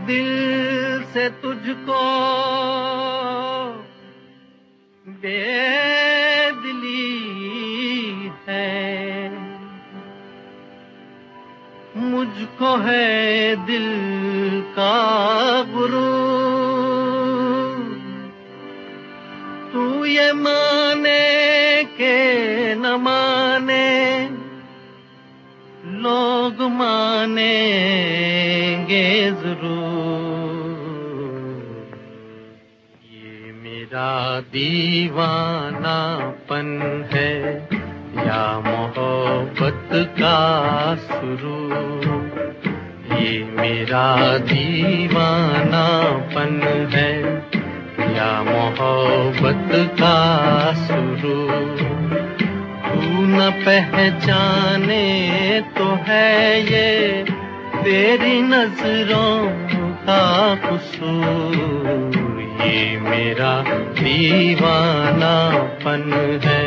दिल से तुझको बेदिली है, मुझको है दिल का गुरूर। तू ये माने के न माने, लोग मानेंगे जरूर। ये मेरा दीवानापन है या मोहब्बत का सुरूर। ये मेरा दीवानापन है या मोहब्बत का सुरूर। तू न पहचाने तो है ये तेरी नजरों का कसूर। ये मेरा दीवानापन है।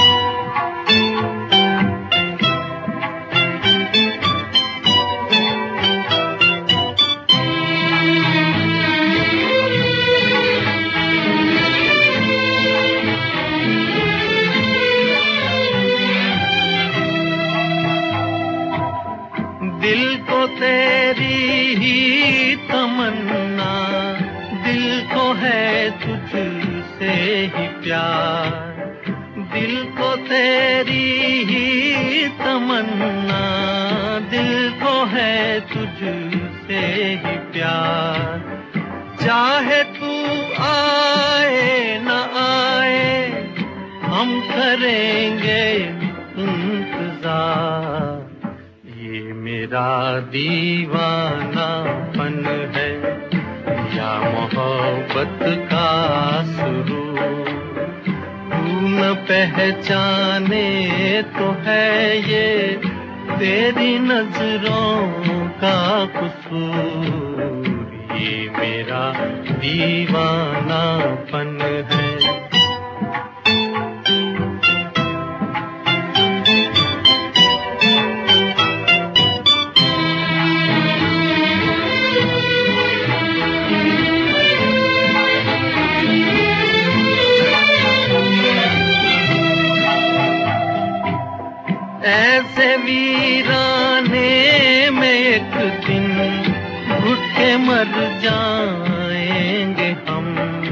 दिल को तेरी ही तमन्ना, दिल को है तुझसे ही प्यार। दिल को तेरी ही तमन्ना, दिल को है तुझसे ही प्यार। चाहे तू आए न आए, हम करेंगे इंतजार। ये मेरा दीवानापन है या मोहब्बत का सुरूर। तू न पहचाने तो है ये तेरी नजरों का कसूर। ये मेरा दीवानापन है। ऐसे वीराने में एक दिन घुट के मर जाएंगे हम।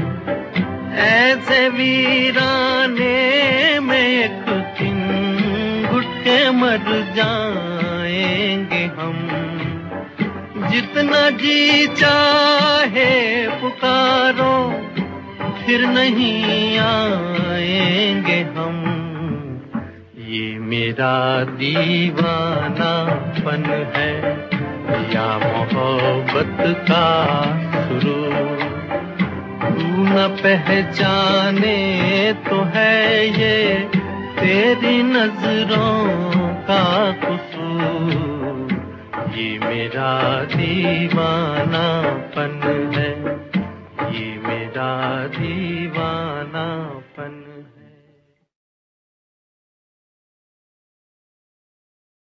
ऐसे वीराने में एक दिन घुट के मर जाएंगे हम। जितना जी चाहे पुकारो, फिर नहीं आएंगे हम। ये मेरा दीवानापन है या मोहब्बत का सुरूर। तू न पहचाने तो है ये तेरी नजरों का कसूर। ये मेरा दीवानापन है, ये मेरा